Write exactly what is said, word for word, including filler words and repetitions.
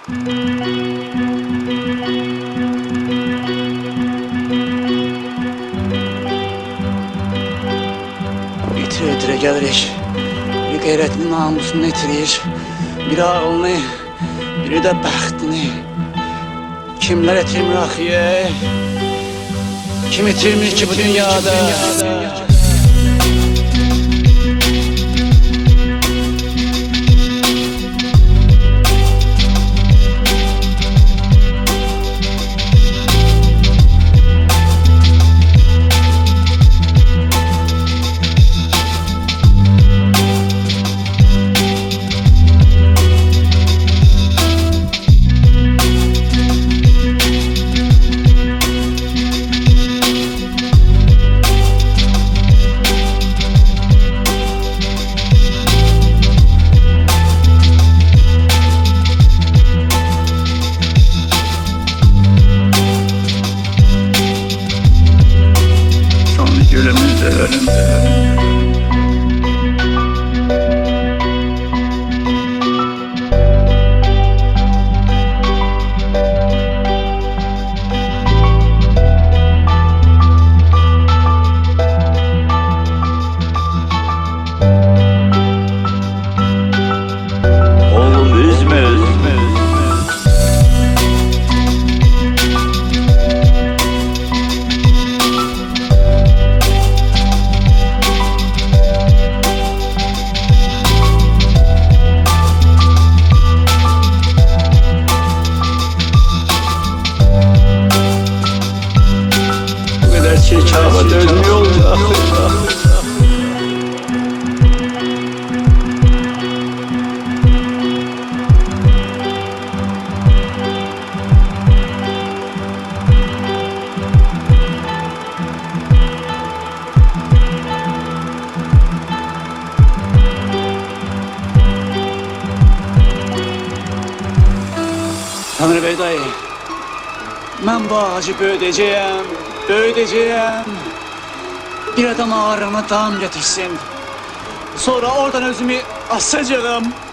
İtire itire gelirik. Biri gayretini, namusunu itirir. Biri ağılını, biri de bəxtini. Kimler itirmir axıya? Kim itirmir ki bu dünyada? Gölümüzde önümde. Oğlum üzme üzme üzme. Çirkava dönmüyor olacak. Tanrı Bey dayı, ben bu ağacı böyüdeceğim, böyüdeceğim. Bir adam ağrıma dam getirsin. Sonra oradan özümü asacağım.